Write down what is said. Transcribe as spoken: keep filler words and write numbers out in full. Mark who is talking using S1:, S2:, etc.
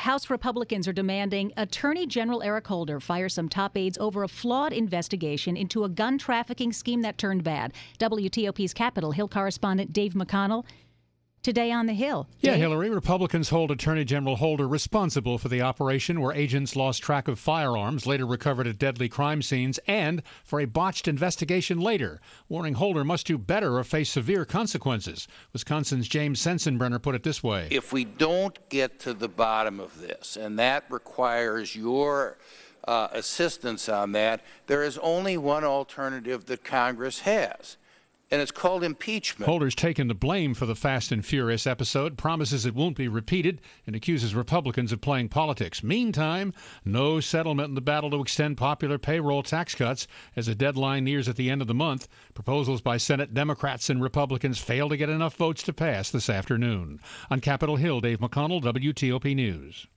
S1: House Republicans are demanding Attorney General Eric Holder fire some top aides over a flawed investigation into a gun trafficking scheme that turned bad. W T O P's Capitol Hill correspondent Dave McConnell today on the Hill.
S2: Yeah,
S1: Dave?
S2: Hillary, Republicans hold Attorney General Holder responsible for the operation where agents lost track of firearms later recovered at deadly crime scenes and for a botched investigation later, warning Holder must do better or face severe consequences. Wisconsin's James Sensenbrenner put it this way.
S3: If we don't get to the bottom of this, and that requires your uh, assistance on that, there is only one alternative that Congress has. And it's called impeachment.
S2: Holder's taken the blame for the Fast and Furious episode, promises it won't be repeated, and accuses Republicans of playing politics. Meantime, no settlement in the battle to extend popular payroll tax cuts as a deadline nears at the end of the month. Proposals by Senate Democrats and Republicans fail to get enough votes to pass this afternoon. On Capitol Hill, Dave McConnell, W T O P News.